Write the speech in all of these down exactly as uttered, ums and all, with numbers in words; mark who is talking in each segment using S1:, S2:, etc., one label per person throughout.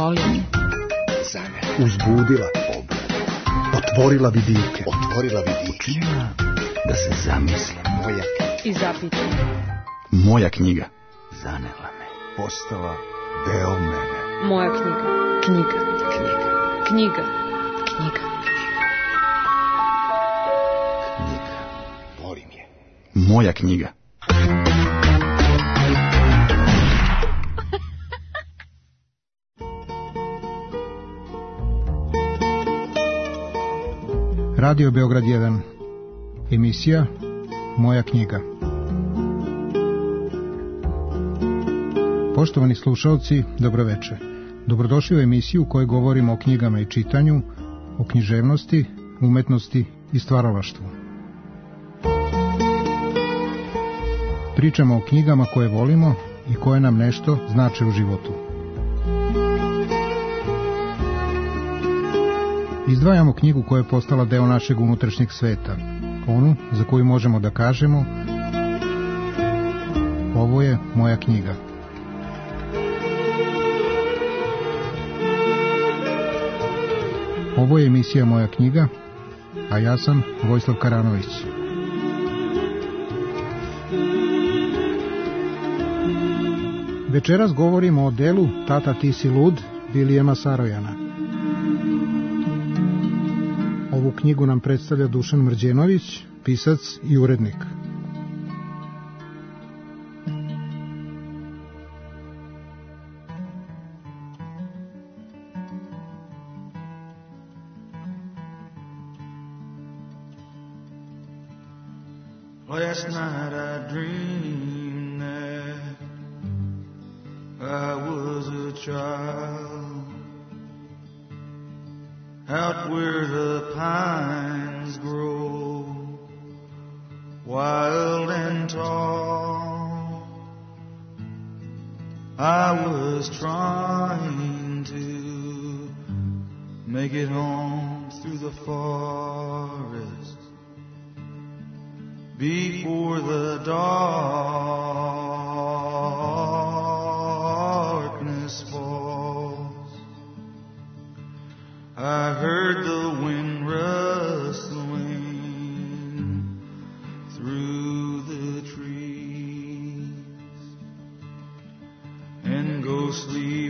S1: Zagrlila.
S2: Zanela.
S3: Uzbudila. Otvorila vidike.
S2: Otvorila vidike.
S4: Učinila da se zamislim.
S2: Moja
S1: I zapitala.
S4: Moja knjiga.
S2: zanela me. Postala deo mene.
S1: Moja knjiga. Knjiga.
S2: Knjiga.
S1: Knjiga. Knjiga.
S2: Knjiga. Volim je.
S4: Moja knjiga.
S5: Radio Beograd jedan. Emisija Moja knjiga. Poštovani slušalci, dobroveče. Dobrodošli u emisiju u kojoj govorimo o knjigama i čitanju, o književnosti, umetnosti i stvaralaštvu. Pričamo o knjigama koje volimo i koje nam nešto znače u životu. Izdvajamo knjigu koja je postala deo našeg unutrašnjeg sveta, onu za koju možemo da kažemo: ovo je moja knjiga. Ovo je emisija Moja knjiga, a ja sam Vojislav Karanović. Večeras govorimo o delu Tata ti si lud Vilijema Sarojana. Ovu knjigu nam predstavlja Dušan Mrđenović, pisac i urednik.
S6: Last night I dreamed that I was a child, out where the pines grow wild and tall. I was trying to make it home through the forest before the darkness falls. I heard the wind rustling through the trees, and ghostly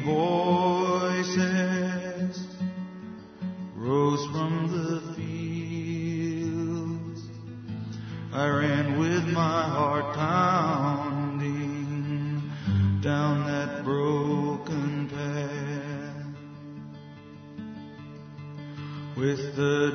S6: voices rose from the fields. I ran with my heart pounding down that broken path, with the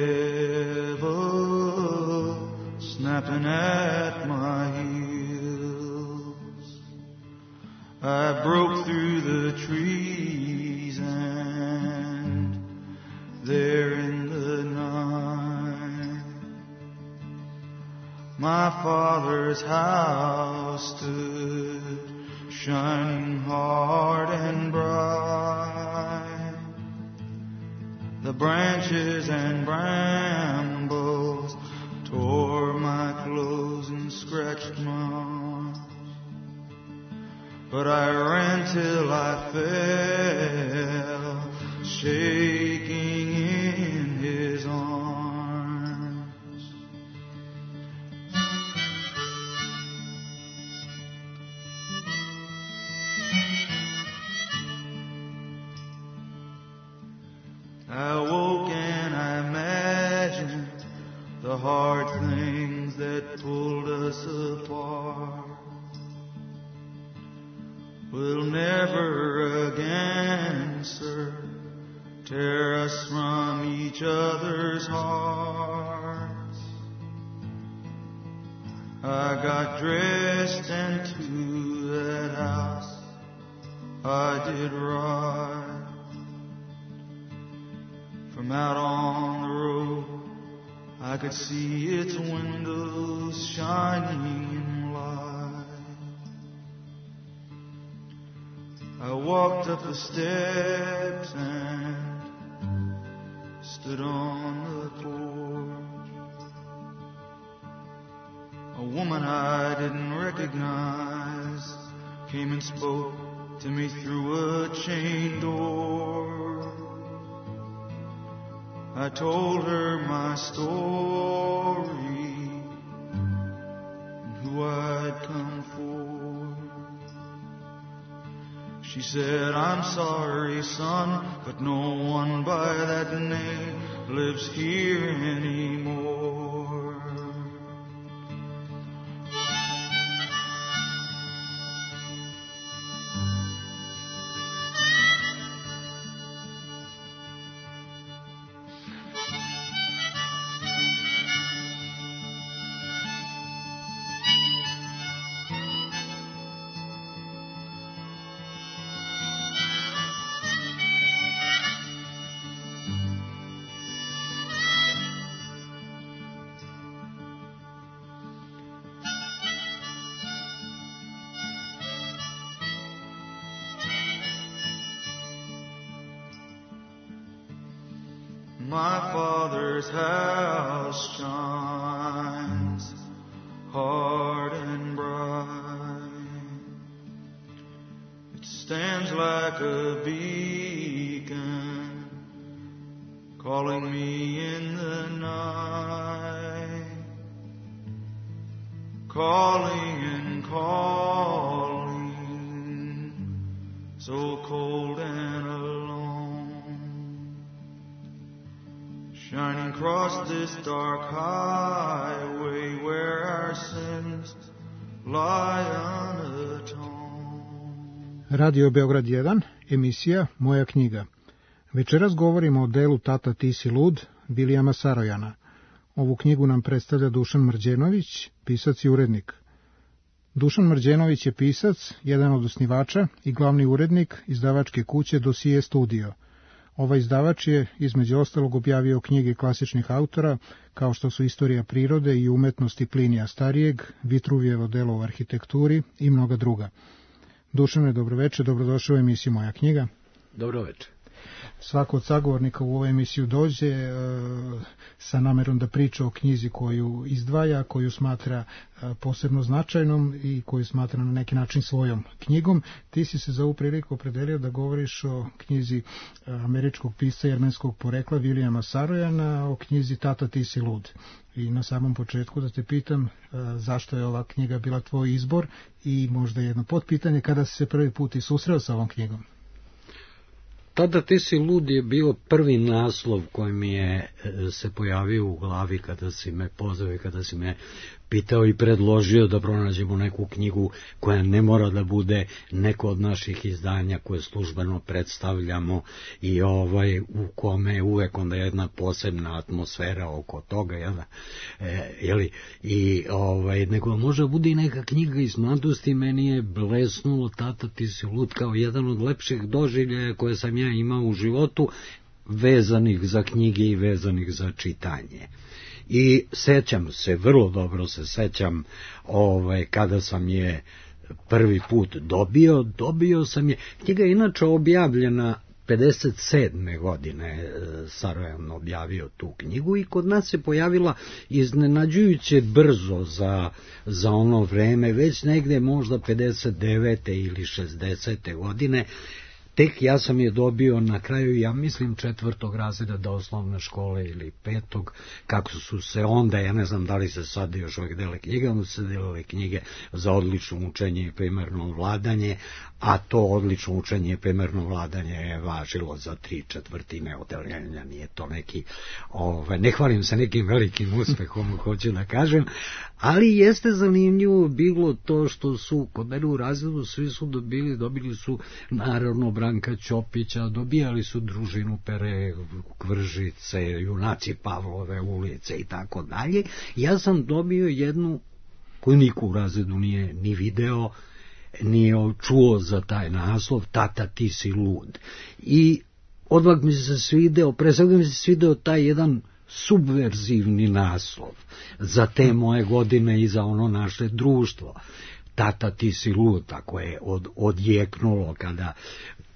S6: devil snapping at my heels. I broke through the trees, and there in the night my father's house stood shining hard and bright. The branches and brambles tore my clothes and scratched my arms, but I ran till I fell, shaking in his arms. I woke and I imagined the hard things that pulled us apart will never again, sir, tear us from each other's hearts. I got dressed and to that house I did ride. From out on the road, I could see its windows shining in light. I walked up the steps and stood on the porch. A woman I didn't recognize came and spoke to me through a chain door. I told her my story and who I'd come for. She said, I'm sorry, son, but no one by that name lives here anymore. My Father's house shines hard and bright. It stands like a beacon, calling me in the night, calling and calling, so cold and alone. Shining across this dark highway where our sins lie unatoned.
S5: Radio Beograd jedan, emisija Moja knjiga. Večeras govorimo o delu Tata ti si lud, Vilijama Sarojana. Ovu knjigu nam predstavlja Dušan Mrđenović, pisac i urednik. Dušan Mrđenović je pisac, jedan od osnivača i glavni urednik izdavačke kuće Dosije Studio. Ovaj izdavač je, između ostalog, objavio knjige klasičnih autora, kao što su Istorija prirode i umetnosti Plinija Starijeg, Vitruvijevo delo u arhitekturi i mnoga druga. Dušane, dobroveče, dobrodošao u emisiju Moja knjiga.
S7: Dobroveče.
S5: Svako od sagovornika u ovu emisiju dođe e, sa namerom da priča o knjizi koju izdvaja, koju smatra e, posebno značajnom i koju smatra na neki način svojom knjigom. Ti si se za ovu priliku opredelio da govoriš o knjizi američkog pisca jermenskog porekla Vilijama Sarojana, o knjizi Tata ti si lud. I na samom početku da te pitam e, zašto je ova knjiga bila tvoj izbor i možda jedno potpitanje, kada si se prvi put i susreo sa ovom knjigom?
S7: Tata ti si lud je bio prvi naslov koji mi je se pojavio u glavi kada si me pozvao i kada si me pitao i predložio da pronađemo neku knjigu koja ne mora da bude neko od naših izdanja koje službeno predstavljamo i ovaj u kome je uvek onda jedna posebna atmosfera oko toga, jel, e, jeli, i ovaj nego može bude i neka knjiga iz mladosti. Meni je blesnulo Tata ti si lud kao jedan od lepših doživljaja koje sam ja imao u životu, vezanih za knjige i vezanih za čitanje. I sećam se, vrlo dobro se sećam, ovaj, kada sam je prvi put dobio, dobio sam je, knjiga je inače objavljena pedeset sedme godine, Sarojan objavio tu knjigu i kod nas se pojavila iznenađujuće brzo za, za ono vreme, već negde možda pedeset devete ili šezdesete godine. Tek ja sam je dobio na kraju, ja mislim, četvrtog razreda do osnovne škole ili petog, kako su se onda, ja ne znam da li se sad još uvijek dele knjige, onda su se delale knjige za odlično učenje i primarno vladanje, a to odlično učenje i primarno vladanje je važilo za tri četvrtine odeljenja, nije to neki, ove, ne hvalim se nekim velikim uspehom, hoću da kažem, ali jeste zanimljivo bilo to što su kod mene u razredu svi su dobili, dobili su naravno Branka Ćopića, dobijali su Družinu Pere Kvržice, Junaci Pavlove ulice i tako dalje. Ja sam dobio jednu koju niko u razredu nije ni video, nije čuo za taj naslov, Tata ti si lud. I odmah mi se svideo, pre svega mi se svideo taj jedan subverzivni naslov za te moje godine i za ono naše društvo. Tata ti si lud, tako je od, odjeknulo kada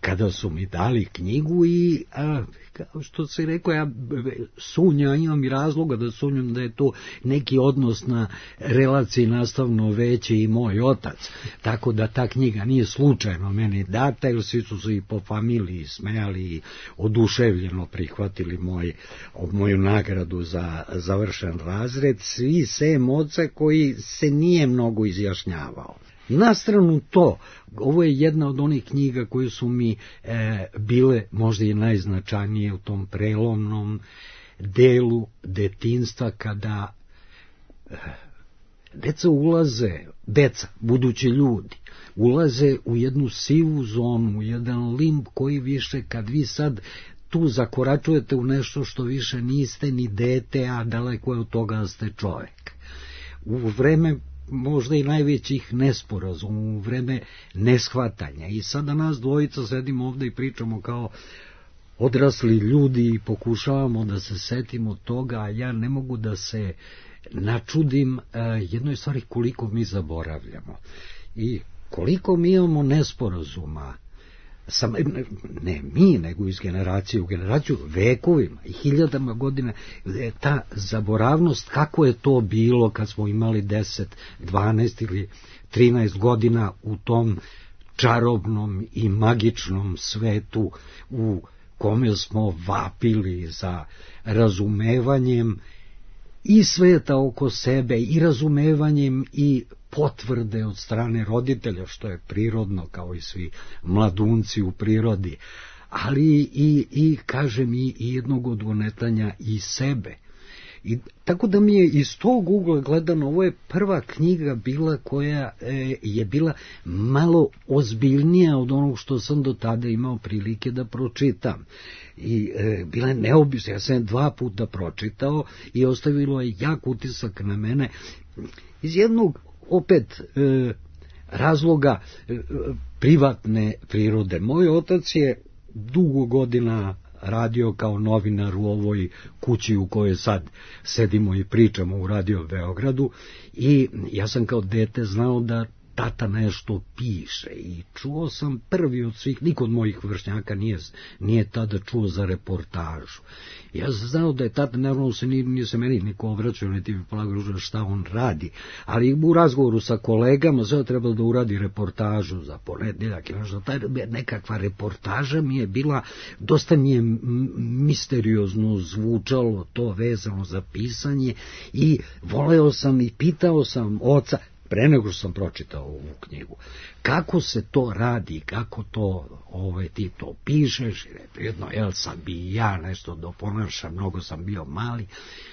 S7: kada su mi dali knjigu i, a, kao što si rekao, ja sumnjam, imam i razloga da sumnjam da je to neki odnos na relaciji nastavno veće i moj otac, tako da ta knjiga nije slučajno meni data, jer svi su se i po familiji smejali i oduševljeno prihvatili moj, moju nagradu za završen razred, svi sem oca koji se nije mnogo izjašnjavao. Na stranu to, ovo je jedna od onih knjiga koje su mi e, bile možda i najznačajnije u tom prelomnom delu detinjstva, kada e, deca ulaze, deca, budući ljudi, ulaze u jednu sivu zonu, u jedan limb koji više, kad vi sad tu zakoračujete u nešto što više niste ni dete, a daleko je od toga da ste čovjek. U vreme možda i najvećih nesporazuma, u vreme neshvatanja. I sada nas dvojica sedimo ovde i pričamo kao odrasli ljudi i pokušavamo da se setimo toga, a ja ne mogu da se načudim eh, jednoj stvari, koliko mi zaboravljamo i koliko mi imamo nesporazuma. Sam, ne mi, nego iz generacije u generaciju, vekovima i hiljadama godina, ta zaboravnost, kako je to bilo kad smo imali deset, dvanaest ili trinaest godina u tom čarobnom i magičnom svetu u kome smo vapili za razumevanjem i sveta oko sebe, i razumevanjem i potvrde od strane roditelja, što je prirodno kao i svi mladunci u prirodi, ali i, i kažem, i, i jednog odgonetanja i sebe. I tako da mi je iz tog ugla gledano, ovo je prva knjiga bila koja e, je bila malo ozbiljnija od onog što sam do tada imao prilike da pročitam. I e, bila je neobična, ja sam je dva puta pročitao i ostavilo je jak utisak na mene iz jednog opet e, razloga e, privatne prirode. Moj otac je dugo godina radio kao novinar u ovoj kući u kojoj sad sedimo i pričamo u Radio Beogradu, i ja sam kao dete znao da tata nešto piše i čuo sam prvi od svih, niko od mojih vršnjaka nije, nije tada čuo za reportažu. Ja sam znao da je tata, naravno se nije, nije se meni niko obraćao, niti mi polagao šta on radi, ali u razgovoru sa kolegama sve trebalo da uradi reportažu za ponedeljak i nešto, taj, nekakva reportaža mi je bila, dosta mi je misteriozno zvučalo to vezano za pisanje i voleo sam i pitao sam oca, pre nego što sam pročitao ovu knjigu, kako se to radi, kako to ove, ti to pišeš, jedno, jel sad bi ja nešto doponašao, mnogo sam bio mali,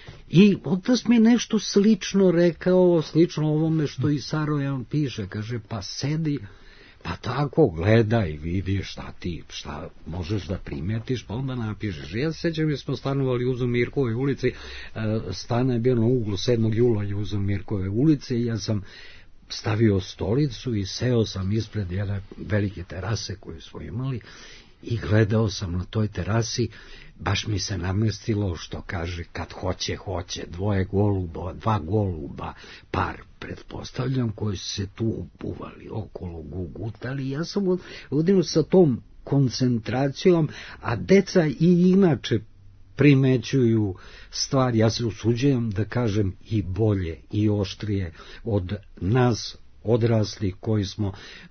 S7: i otac mi nešto slično rekao, slično ovome što i Sarojan piše, kaže, pa sedi, pa tako gledaj, vidi šta ti, šta možeš da primetiš, pa onda napišeš. Ja se sećam, mi smo stanovali u Zumirkovoj ulici, stan je bio na uglu sedmog jula i u Zumirkove ulice, i ja sam stavio stolicu i seo sam ispred jedne velike terase koju smo imali i gledao sam na toj terasi, baš mi se namestilo što kaže, kad hoće, hoće, dvoje goluba, dva goluba, par, pretpostavljam, koji su se tu upuvali, okolo gugutali. Ja sam odinu sa tom koncentracijom, a deca i inače primećuju stvari, ja se usuđujem da kažem i bolje i oštrije od nas odrasli koji smo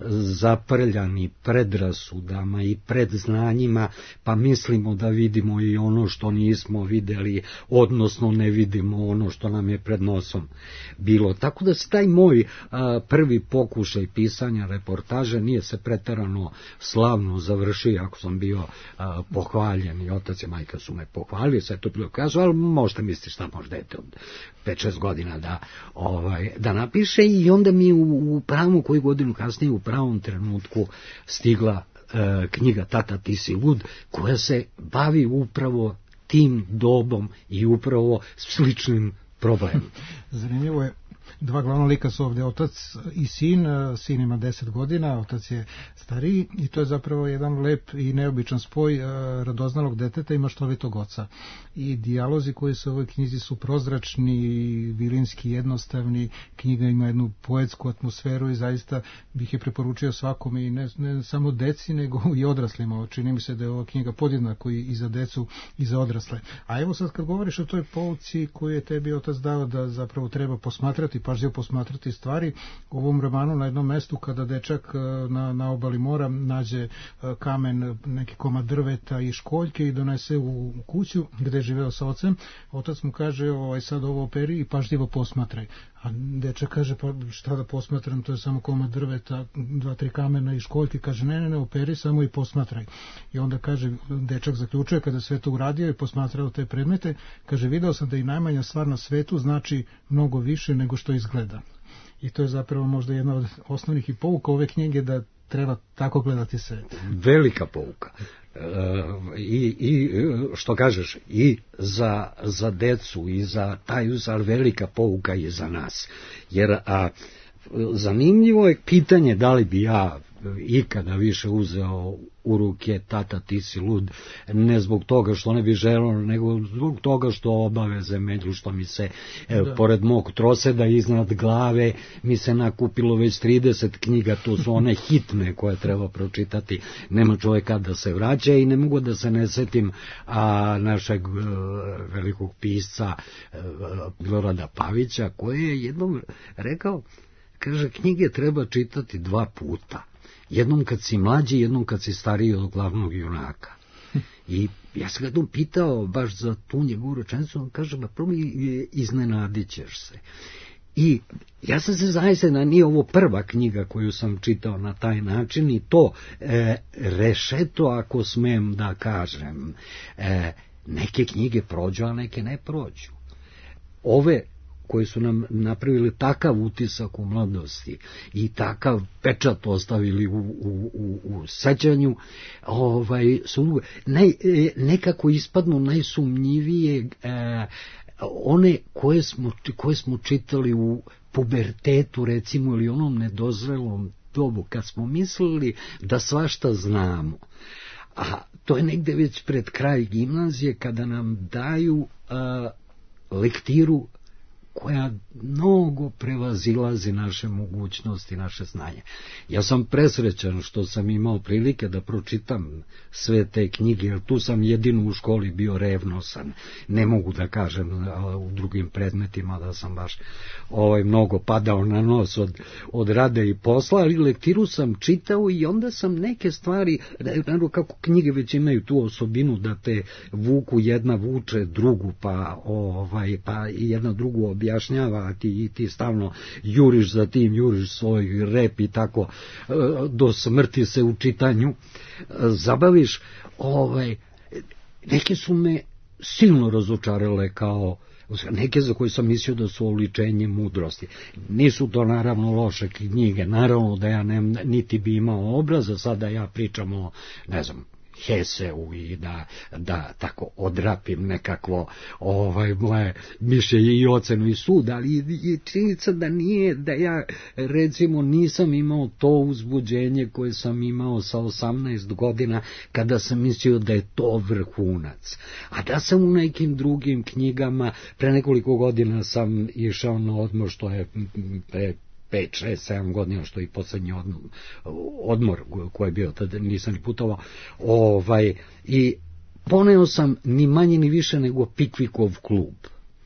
S7: zaprljani predrasudama i predznanjima, pa mislimo da vidimo i ono što nismo videli, odnosno ne vidimo ono što nam je pred nosom bilo. Tako da se taj moj a, prvi pokušaj pisanja reportaže nije se preterano slavno završio, ako sam bio a, pohvaljen, i otac i majka su me pohvalili, sve to bilo kažu, ali možete misliti šta može dete od pet šest godina da, ovaj, da napiše, i onda mi u u pravom, koju godinu kasnije, u pravom trenutku stigla e, knjiga Tata, ti si lud, koja se bavi upravo tim dobom i upravo sličnim problemom.
S5: Zanimljivo je, Dva glavna lika su ovdje otac i sin, sin ima deset godina, otac je stariji i to je zapravo jedan lep i neobičan spoj radoznalog deteta i maštovitog oca. I dijalozi koji su u ovoj knjizi su prozračni, vilinski, jednostavni, knjiga ima jednu poetsku atmosferu i zaista bih je preporučio svakome i ne, ne samo deci nego i odraslima. Čini mi se da je ova knjiga podjednako i za decu i za odrasle. A evo sad kad govoriš o toj pouci koju je tebi otac dao da zapravo treba posmatrati, pažljivo posmatrati stvari, u ovom romanu na jednom mestu kada dečak na, na obali mora nađe kamen, neki komad drveta i školjke i donese u kuću gde je živeo sa ocem, otac mu kaže ovaj, sad ovo operi i pažljivo posmatraj. A dečak kaže, pa šta da posmatram, to je samo komad drveta, dva, tri kamena i školjke. Kaže, ne, ne, ne, operi samo i posmatraj. I onda kaže, dečak zaključuje kada sve to uradio i posmatrao te predmete, kaže, video sam da i najmanja stvar na svetu znači mnogo više nego što izgleda. I to je zapravo možda jedna od osnovnih i pouka ove knjige, da treba tako gledati svet.
S7: Velika pouka. E, i, i što kažeš, i za, za decu i za taj uzar, velika pouka i za nas. Jer a, zanimljivo je pitanje da li bi ja ikada više uzeo u ruke Tata ti si lud, ne zbog toga što ne bi želeo, nego zbog toga što obaveze među što mi se e, pored mog troseda iznad glave mi se nakupilo već trideset knjiga, to su one hitne koje treba pročitati, nema čovjeka da se vraća i ne mogu da se ne setim a, našeg e, velikog pisca e, Milorada Pavića, koji je jednom rekao, kaže, knjige treba čitati dva puta. Jednom kad si mlađi, jednom kad si stariji od glavnog junaka. I ja sam ga tu pitao baš za tu njegovu rečenicu, on kaže, ba prvo iznenadit ćeš se. I ja sam se zaista, da nije ovo prva knjiga koju sam čitao na taj način i to e, rešeto, ako smem da kažem, e, neke knjige prođu, a neke ne prođu. Ove koji su nam napravili takav utisak u mladosti i takav pečat ostavili u, u, u, u sećanju, ovaj, su naj, nekako ispadnu najsumnjivije e, one koje smo, koje smo čitali u pubertetu, recimo, ili onom nedozrelom dobu, kad smo mislili da svašta znamo. A to je negde već pred kraj gimnazije, kada nam daju a, lektiru koja mnogo prevazilazi naše mogućnosti, naše znanje. Ja sam presrećan što sam imao prilike da pročitam sve te knjige, jer tu sam jedino u školi bio revnosan. Ne mogu da kažem u drugim predmetima da sam baš ovaj, mnogo padao na nos od, od rada i posla, ali lektiru sam čitao i onda sam neke stvari, naravno kako knjige već imaju tu osobinu da te vuku, jedna vuče drugu, pa, ovaj, pa i jedna drugu objašnjava, a ti, ti stalno juriš za tim, juriš svoj rep i tako do smrti se u čitanju zabaviš. Ovaj, neke su me silno razočarale kao neke za koje sam mislio da su oličenje mudrosti. Nisu to naravno loše knjige, naravno da ja ne, niti bi imao obraza, sada ja pričam o, ne znam, Heseu i da, da tako odrapim nekakvo ovaj, moje mišljenje i ocenu i sud, ali je činjenica da nije, da ja recimo nisam imao to uzbuđenje koje sam imao sa osamnaest godina kada sam mislio da je to vrhunac. A da sam u nekim drugim knjigama, pre nekoliko godina sam išao na odmor, što je pre pet, šest, sedam godina, što je i poslednji odmor, odmor koji je bio, tada nisam ni putovao, ovaj, i poneo sam ni manje ni više nego Pikvikov klub.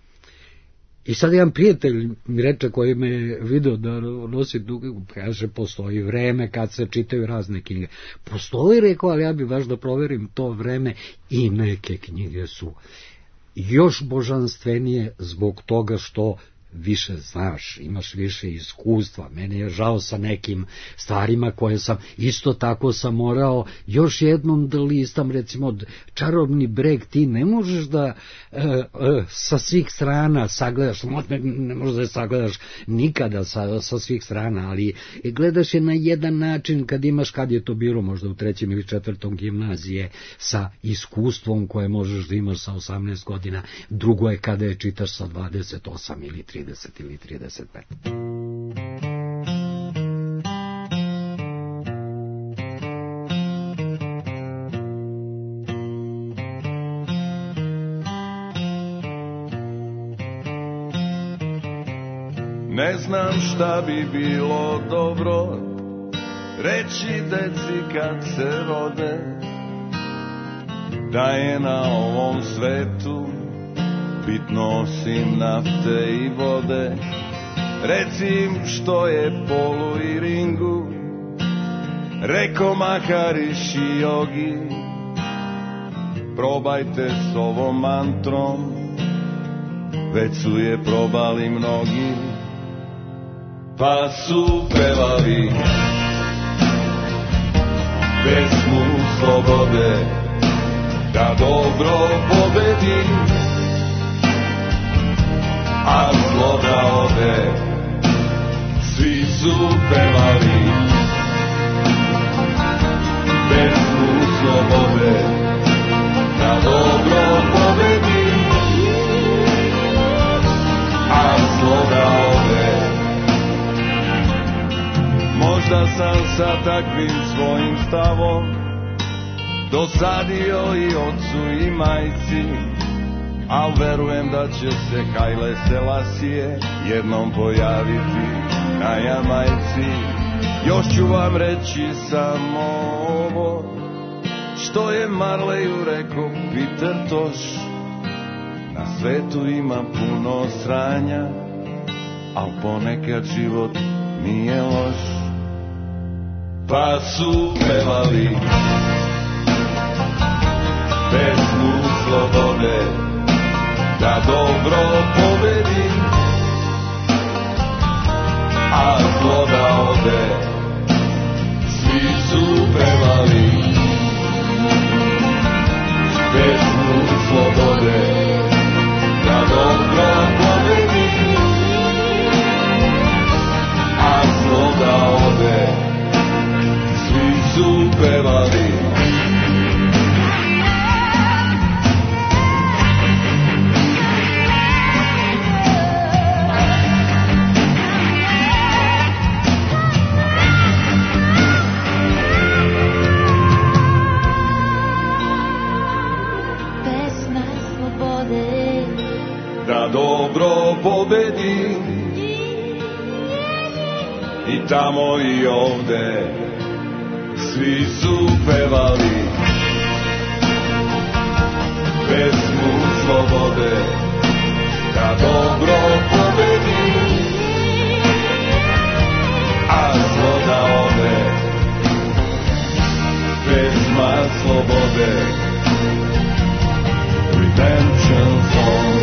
S7: I sad jedan prijatelj mi reče, koji me video da nosi dugo, kaže, postoji vreme kad se čitaju razne knjige. Postoji, rekao, ali ja bih baš da proverim to vreme, i neke knjige su još božanstvenije zbog toga što više znaš, imaš više iskustva. Meni je žao sa nekim stvarima koje sam, isto tako sam morao još jednom da listam, recimo Čarobni breg, ti ne možeš da e, e, sa svih strana sagledaš, ne možeš da je sagledaš nikada sa, sa svih strana, ali gledaš je na jedan način kad imaš, kad je to bilo možda u trećem ili četvrtom gimnazije, sa iskustvom koje možeš da imaš sa osamnaest godina, drugo je kada je čitaš sa dvadeset osam ili trideset trideset ili trideset pet.
S6: Ne znam šta bi bilo dobro reći deci kad se rode, da je na ovom svetu bitno osim nafte i vode. Reci im što je polu i ringu, reko Maharishi Yogi. Probajte s ovom mantrom, već su je probali mnogi, pa su pevali pesmu slobode, da dobro pobedi, a zlo da ode. Svi su pevali pesmu slobode, da dobro pobedi, a zlo da ode. Možda sam sa takvim svojim stavom dosadio i ocu i majci, al verujem da će se Haile Selasije jednom pojaviti na Jamajci. Još ću vam reći samo ovo što je Marleyu rekao Peter Tosh: na svetu ima puno sranja, al ponekad život nije loš. Pa su pevali pesmu slobode, da dobro pobedi, a zlo da ode. Svi su pevali pesmu slobode, da dobro pobedi, a zlo da ode. Svi su pevali
S8: pesma slobode,
S6: da dobro pobedi, i tamo i ovde. Svi su pevali pesmu slobode, da dobro pobedi, a zlo da ode. Pesma slobode, redemption song.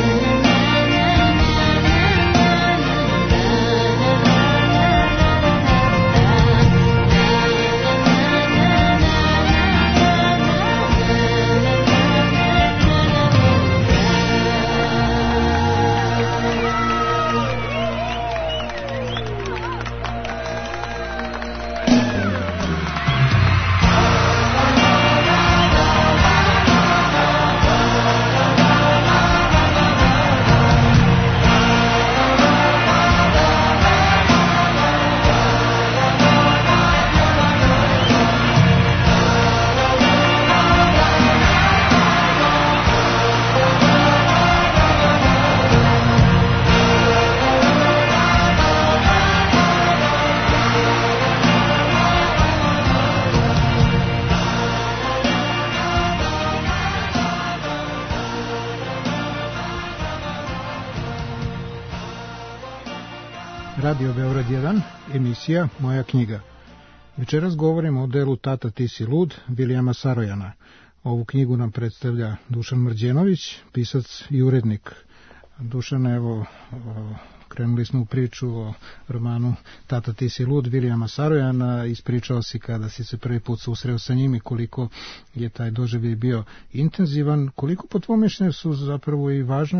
S5: Radio Beograd jedan, emisija Moja knjiga. Večeras govorimo o delu Tata ti si lud, Vilijama Sarojana. Ovu knjigu nam predstavlja Dušan Mrđenović, pisac i urednik. Dušan, evo, krenuli smo u priču o romanu Tata ti si lud, Vilijama Sarojana. Ispričao si kada si se prvi put susreo sa njim i koliko je taj doživljaj bio intenzivan. Koliko po tvojom mišljenju su zapravo i važna ta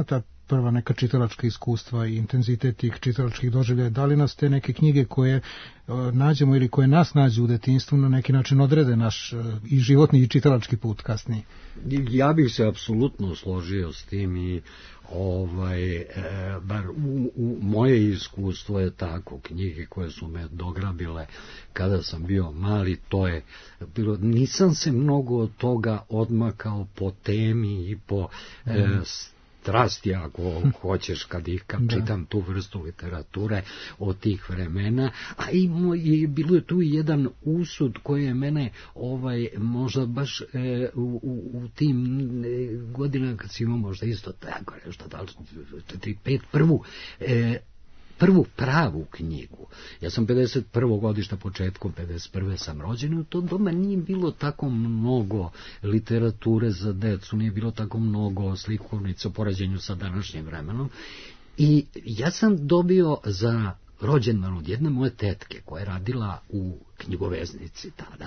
S5: prva neka čitalačka iskustva i intenzitet tih čitalačkih doživljaja? Da li nas te neke knjige koje nađemo ili koje nas nađu u detinjstvu na neki način odrede naš i životni i čitalački put kasnije?
S7: Ja bih se apsolutno složio s tim i ovaj, e, bar u, u moje iskustvo je tako, knjige koje su me dograbile kada sam bio mali, to je bilo, nisam se mnogo od toga odmakao po temi i po mm. e, strasti, ako hoćeš, kad ih kad čitam tu vrstu literature od tih vremena, a i, i bilo je tu jedan usud koji je mene ovaj, možda baš e, u, u, u tim e, godinama kad si imao možda isto tako nešto, da li pet, prvu e, prvu pravu knjigu. Ja sam pedeset prvo godišta, početkom pedeset prve sam rođen i u tom doma nije bilo tako mnogo literature za decu, nije bilo tako mnogo slikovnica u poređenju sa današnjim vremenom i ja sam dobio za rođendan od jedne moje tetke koja je radila u knjigoveznici tada.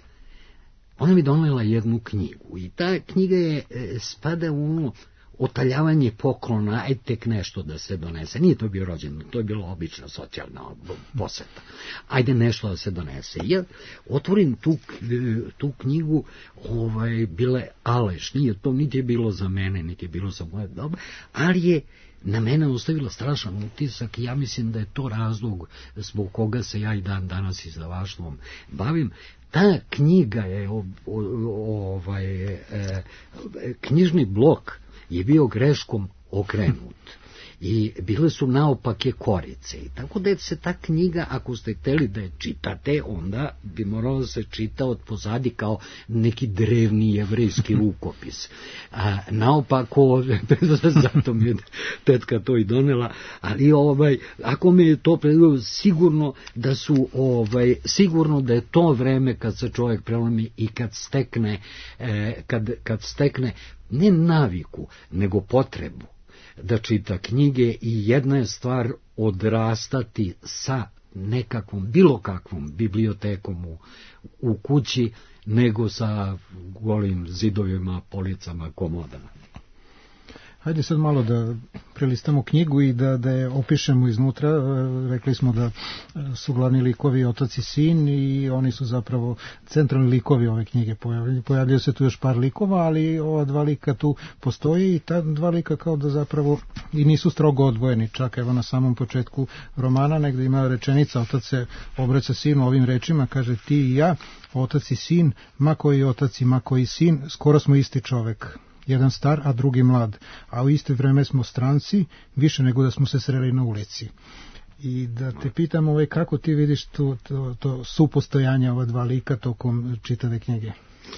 S7: Ona mi donela jednu knjigu i ta knjiga je e, spada u onu otaljavanje poklona, aj tek nešto da se donese. Nije to bio rođendan, to je bilo obična socijalna poseta. Ajde nešto da se donese. Ja otvorim tu, tu knjigu, ovaj, bile Aleš, nije to, niti je bilo za mene, niti je bilo za moje doba, ali je na mene ostavila strašan utisak i ja mislim da je to razlog zbog koga se ja i dan danas izdavaštvom bavim. Ta knjiga je ovaj, eh, knjižni blok je bio greškom okrenut i bile su naopake korice i tako da je se ta knjiga, ako ste hteli da je čitate, onda bi moralo da se čita od pozadi kao neki drevni jevrejski rukopis. A, naopako, zato mi je tetka to i donela, ali ovaj, ako mi je to predstavilo, sigurno da su ovaj, sigurno da je to vreme kad se čovjek prelomi i kad stekne eh, kad, kad stekne ne naviku, nego potrebu da čita knjige i jedna je stvar odrastati sa nekakvom, bilo kakvom bibliotekom u, u kući, nego sa golim zidovima, policama, komodama.
S5: Hajde sad malo da prelistamo knjigu i da, da je opišemo iznutra. Rekli smo da su glavni likovi otac i sin i oni su zapravo centralni likovi ove knjige. Pojavljaju se tu još par likova, ali ova dva lika tu postoje i ta dva lika kao da zapravo i nisu strogo odvojeni. Čak evo na samom početku romana negde ima rečenica, otac se obraća sinu ovim rečima, kaže ti i ja, otac i sin, ma koji otac i ma koji sin, skoro smo isti čovek. Jedan star, a drugi mlad, a u isto vreme smo stranci, više nego da smo se sreli na ulici. I da te pitam ovaj, kako ti vidiš to, to, to supostojanje ova dva lika tokom čitave knjige?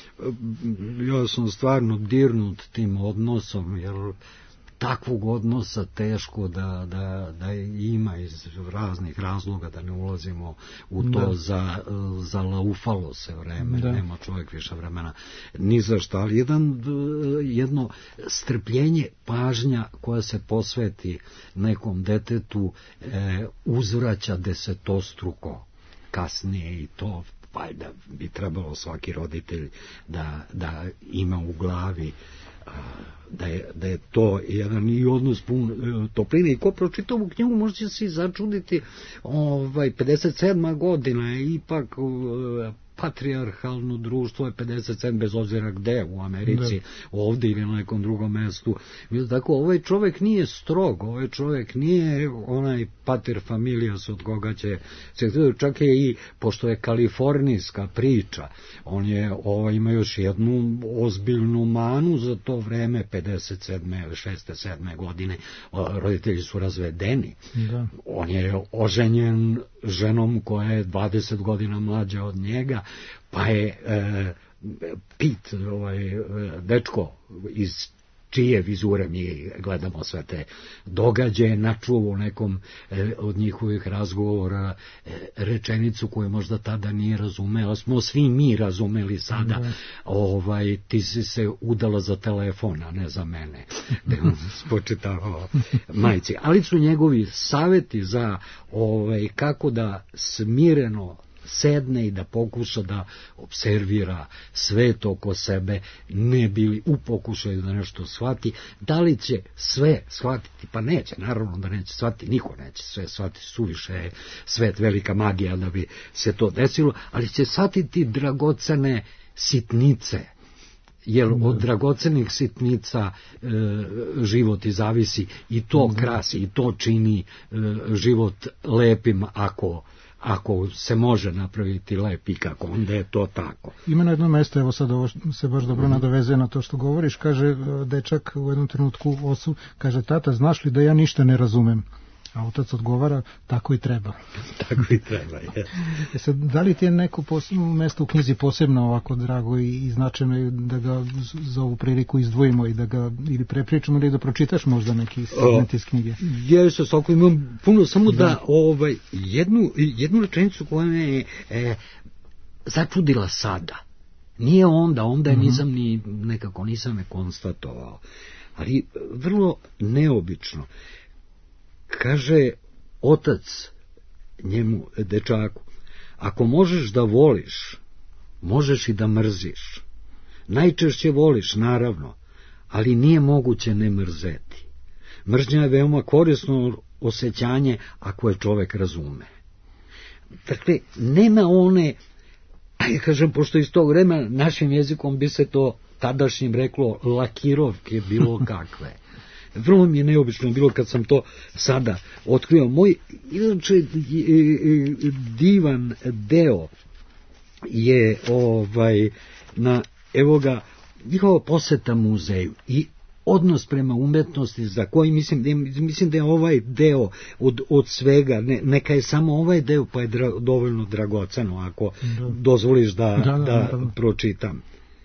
S7: Ja sam stvarno dirnut tim odnosom, jer takvog odnosa teško da, da, da ima iz raznih razloga, da ne ulazimo u to, da. za, za laufalo se vreme, da. Nema čovjek više vremena ni za šta, ali jedan, jedno strpljenje, pažnja koja se posveti nekom detetu e, uzvraća desetostruko kasnije i to valjda bi trebalo svaki roditelj da, da ima u glavi, da je, da je to jedan i odnos pun topline i ko pročita ovu knjigu može će se začuditi, ovaj, pedeset sedma godina je ipak patrijarhalno društvo je pedeset sedam bez obzira gde u Americi, da. Ovdje ili na nekom drugom mestu. Tako, ovaj čovjek nije strog, ovaj čovjek nije onaj pater familijas od koga će se, čak je i, pošto je kalifornijska priča, on je, ovaj, ima još jednu ozbiljnu manu za to vreme, pedeset sedme, šeste, sedme godine, roditelji su razvedeni. Da. On je oženjen ženom koja je dvadeset godina mlađa od njega, pa je e, Pit, ovaj, dečko iz čije vizure mi gledamo sve te događaje, načuo u nekom e, od njihovih razgovora e, rečenicu koju možda tada nije razumeo, smo svi mi razumeli sada, mm. ovaj, ti si se udala za telefon, a ne za mene, da on spočitavao majci. Ali su njegovi saveti za ovaj, kako da smireno sedne i da pokuša da observira svet oko sebe, ne bili u pokušaju da nešto shvati. Da li će sve shvatiti? Pa neće, naravno da neće shvatiti, niko neće sve shvatiti, suviše je svet velika magija da bi se to desilo, ali će shvatiti dragocene sitnice, jer od dragocenih sitnica e, život i zavisi, i to krasi, i to čini e, život lepim, ako, ako se može napraviti lep i kako, onda je to tako.
S5: Ima na jedno mesto, evo sad ovo se baš dobro nadoveze na to što govoriš, kaže dečak u jednom trenutku osu, kaže, tata, znaš li da ja ništa ne razumem? A otac odgovara, tako i treba.
S7: Tako i treba, je.
S5: E sad, da li ti je neko posebno mesto u knjizi posebno ovako drago i, i značajno da ga za ovu priliku izdvojimo i da ga ili prepričamo ili da pročitaš možda neki segment iz knjige?
S7: Ja se svako imam puno, samo da, da ovaj, jednu, jednu rečenicu koja me je e, začudila sada. Nije onda, onda je
S5: Mm-hmm.
S7: nisam ni nekako, nisam je konstatovao. Ali vrlo neobično. Kaže otac njemu, dečaku, ako možeš da voliš, možeš i da mrziš. Najčešće voliš, naravno, ali nije moguće ne mrzeti. Mržnja je veoma korisno osjećanje ako je čovek razume. Dakle, nema one, ja kažem, pošto iz tog vremena našim jezikom bi se to tadašnjim reklo lakirovke bilo kakve. Vrlo mi je neobično bilo kad sam to sada otkrio. Moj, inače, divan deo je ovaj, na, evo ga, njihova poseta muzeju i odnos prema umetnosti za koji mislim da je, mislim da je ovaj deo od, od svega, ne, neka je samo ovaj deo pa je dra, dovoljno dragoceno ako da. dozvoliš da, da, da, da, da pročitam.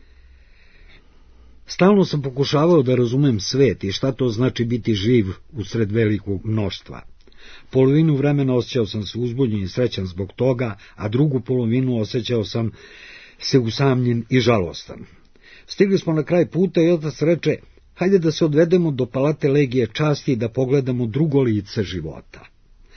S7: Stalno sam pokušavao da razumem svet i šta to znači biti živ usred velikog mnoštva. Polovinu vremena osjećao sam se uzbudljen i srećan zbog toga, a drugu polovinu osjećao sam se usamljen i žalostan. Stigli smo na kraj puta i otac reče, hajde da se odvedemo do palate Legije časti i da pogledamo drugo lice života.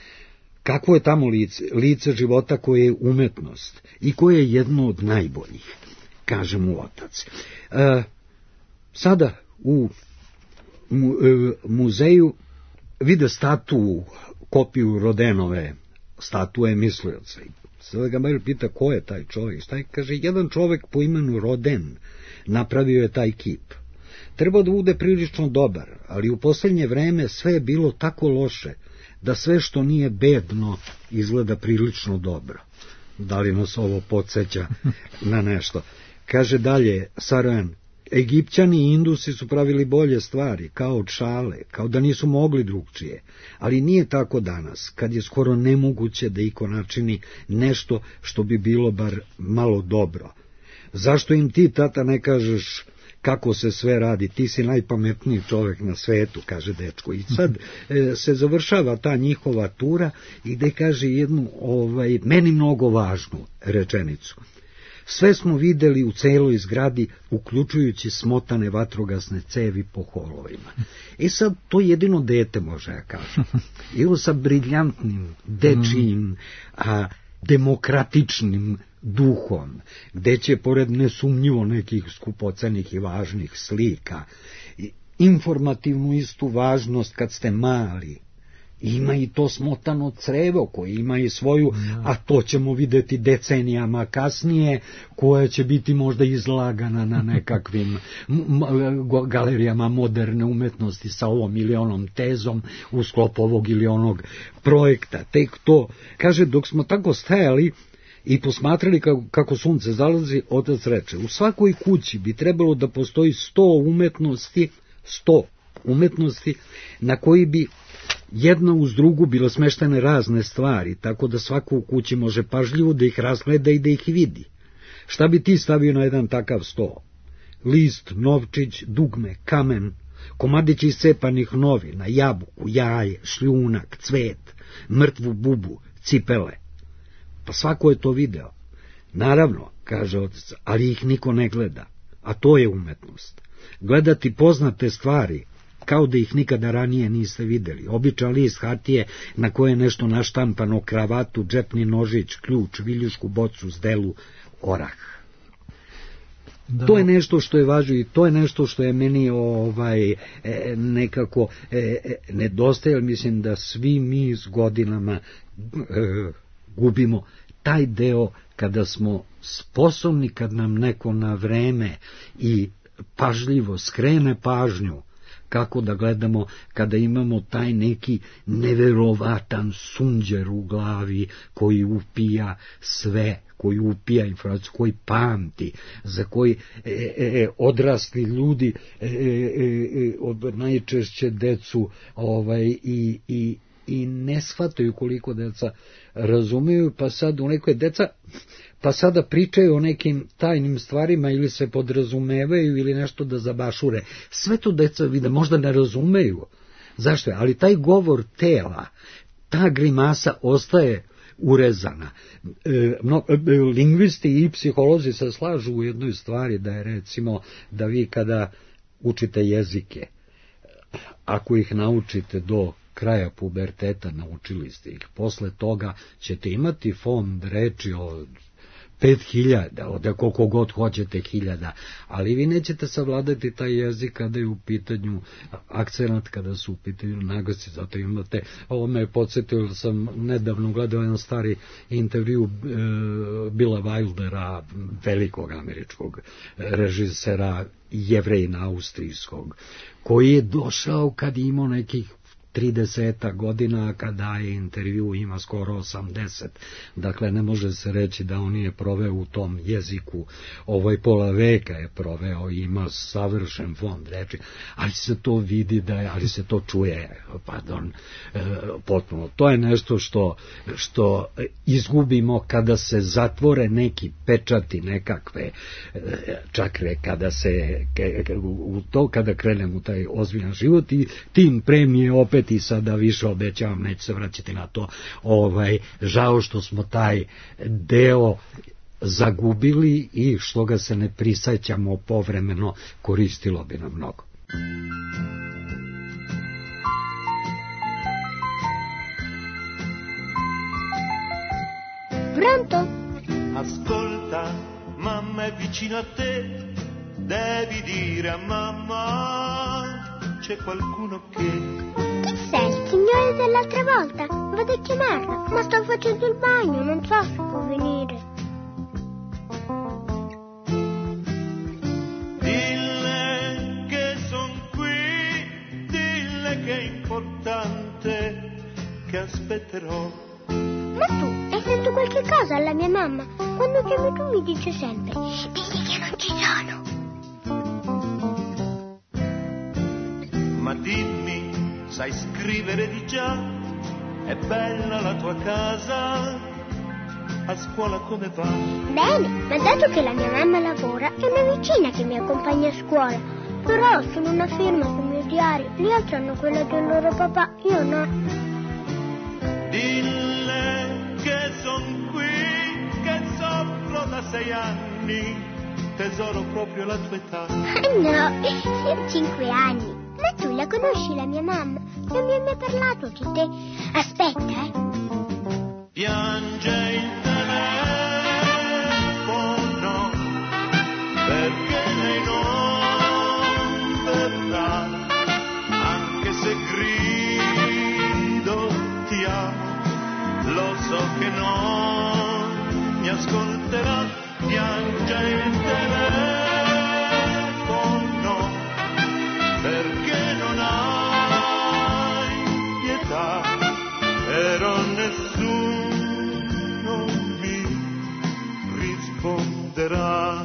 S7: Kakvo je tamo lice? Lice života koje je umetnost i koje je jedno od najboljih, kaže mu otac. E, Sada u mu, e, muzeju vide statu, kopiju Rodenove statue mislioca. Sada ga Majer pita ko je taj čovjek. Šta je? Kaže, jedan čovjek po imenu Roden napravio je taj kip. Trebao da bude prilično dobar, ali u posljednje vreme sve je bilo tako loše, da sve što nije bedno izgleda prilično dobro. Da li nas ovo podsjeća na nešto? Kaže dalje Sarojan, Egipćani i Indusi su pravili bolje stvari, kao od šale, kao da nisu mogli drugčije, ali nije tako danas, kad je skoro nemoguće da iko načini nešto što bi bilo bar malo dobro. Zašto im ti, tata, ne kažeš kako se sve radi, ti si najpametniji čovjek na svetu, kaže dečko. I sad e, se završava ta njihova tura i gde kaže jednu, ovaj, meni mnogo važnu rečenicu. Sve smo videli u celoj zgradi, uključujući smotane vatrogasne cevi po holovima. I sad to jedino dete može, ja kažem. I ovo sa briljantnim, dečijim, a demokratičnim duhom, gde će, pored nesumnjivo nekih skupocenih i važnih slika, informativnu istu važnost kad ste mali, ima i to smotano crevo koje ima i svoju, a to ćemo vidjeti decenijama kasnije, koja će biti možda izlagana na nekakvim galerijama moderne umetnosti sa ovom ili onom tezom u sklopu ovog ili onog projekta. Tek to, kaže, dok smo tako stajali i posmatrali kako, kako sunce zalazi, otac reče, u svakoj kući bi trebalo da postoji sto umetnosti, sto umetnosti na koji bi jedna uz drugu bilo smeštene razne stvari, tako da svako u kući može pažljivo da ih razgleda i da ih vidi. Šta bi ti stavio na jedan takav sto? List, novčić, dugme, kamen, komadići iscepanih novina, jabuku, jaje, šljunak, cvet, mrtvu bubu, cipele. Pa svako je to video. Naravno, kaže otac, ali ih niko ne gleda, a to je umetnost. Gledati poznate stvari, kao da ih nikada ranije niste videli. Običan list hartije na koje je nešto naštampano, kravatu, džepni nožić, ključ, viljušku bocu, zdelu, orah. Da. To je nešto što je važno i to je nešto što je meni ovaj e, nekako e, nedostaje, mislim da svi mi s godinama e, gubimo taj deo kada smo sposobni, kad nam neko na vreme i pažljivo skrene pažnju kako da gledamo, kada imamo taj neki neverovatan sunđer u glavi koji upija sve, koji upija informaciju, koji pamti, za koji e, e, odrasli ljudi e, e, e, najčešće decu ovaj, i, i, i ne shvataju koliko deca razumeju, pa sad u nekoj deca pa sada pričaju o nekim tajnim stvarima ili se podrazumevaju ili nešto da zabašure. Sve to deca vide, možda ne razumeju. Zašto je? Ali taj govor tela, ta grimasa ostaje urezana. E, no, e, lingvisti i psiholozi se slažu u jednoj stvari, da je recimo da vi kada učite jezike, ako ih naučite do kraja puberteta, naučili ste ih, posle toga ćete imati fond reči od pet hiljada, od koliko god hoćete hiljada, ali vi nećete savladati taj jezik kada je u pitanju akcenat, kada su u pitanju naglasci, zato imate, ovo me je podsjetio, sam nedavno gledao jedan stari intervju e, Billa Wildera, velikog američkog režisera, Jevrejina austrijskog, koji je došao kad je imao nekih trideset godina, kada je intervju ima skoro osamdeset. Dakle, ne može se reći da on je proveo u tom jeziku, ovaj pola veka je proveo i ima savršen fond reči, ali se to vidi, da je, ali se to čuje, pardon, e, potpuno. To je nešto što, što izgubimo kada se zatvore neki pečati nekakve e, čakre, kada se u to, kada krenemo u taj ozbiljan život i tim premije opet i sada više obećavam, neću se vraćati na to, ovaj, žao što smo taj deo zagubili i što ga se ne prisećamo povremeno, koristilo bi nam mnogo.
S9: Pronto?
S6: Ascolta, mamma è vicino a te, devi dire a mamma, c'è qualcuno che...
S9: Chi sei, il signore dell'altra volta? Vado a chiamarlo, ma sto facendo il bagno, non so se può venire.
S6: Dille che son qui, dille che è importante, che aspetterò.
S9: Ma tu hai sentito qualche cosa alla mia mamma? Quando chiamo tu mi dice sempre, digli che non ci sono.
S6: Ma dimmi, sai scrivere di già? È bella la tua casa? A scuola come va?
S9: Bene, ma dato che la mia mamma lavora, è una vicina che mi accompagna a scuola. Però sono una firma sul mio diario, gli altri hanno quella del loro papà, io no.
S6: Dille che son qui, che soffro da sei anni, tesoro proprio la tua età.
S9: Ah no, io cinque anni. Ma tu la conosci la mia mamma? Non mi hai mai parlato di te. Aspetta, eh.
S6: Piange il telefono perché lei non verrà, anche se grido ti amo, lo so che non mi ascolterà. Piange il telefono perché non hai pietà, però nessuno mi risponderà.